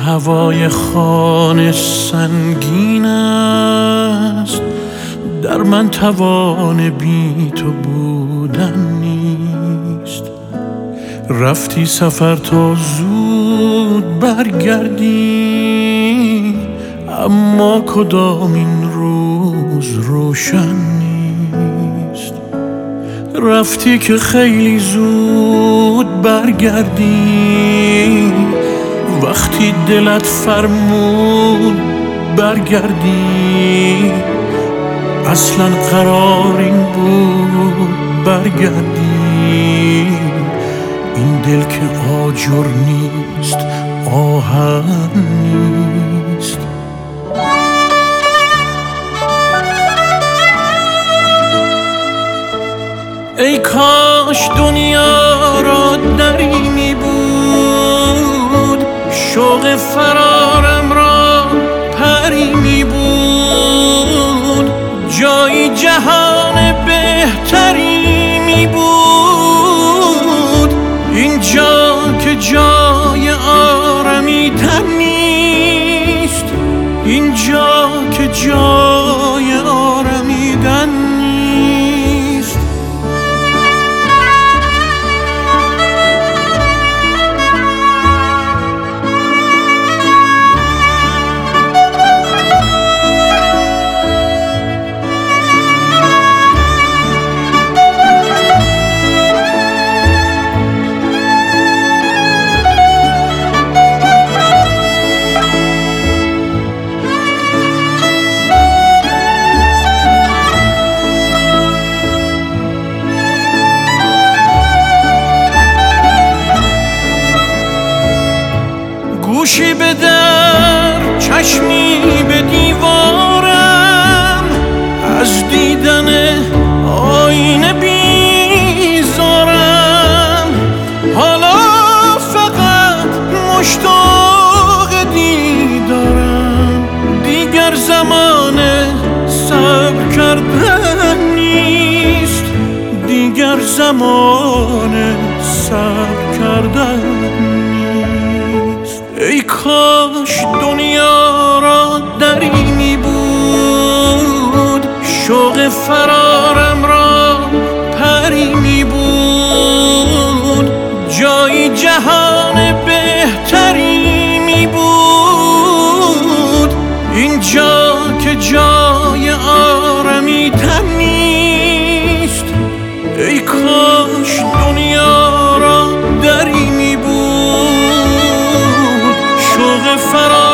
هوای خانه سنگین است، در من توان بی تو بودن نیست. رفتی سفر تا زود برگردی، اما کدام این روز روشن نیست. رفتی که خیلی زود برگردی، وقتی دلت فرمود برگردی. اصلا قرار این بود برگردی، این دل که آجر نیست آهن نیست. ای کاش دنیا را دری می بود، شوق فرارم را پری می بود، جایی جهان بهتری می بود. اینجا که جای آرمیدن نیست، اینجا که جای آرمیدن نیست. گوشی به در، چشمی به دیوارم، از دیدن آینه بیزارم. حالا فقط مشتاق دیدارم، دیگر زمان صبر کردن نیست، دیگر زمان صبر کردن نیست. ای کاش دنیا را دری می بود، شوق فرارم را پری می بود، جایی جهان بهتری می بود. اینجا که جای آرمیدن نیست، ای کاش دنیا را دری می بود، شوق فرار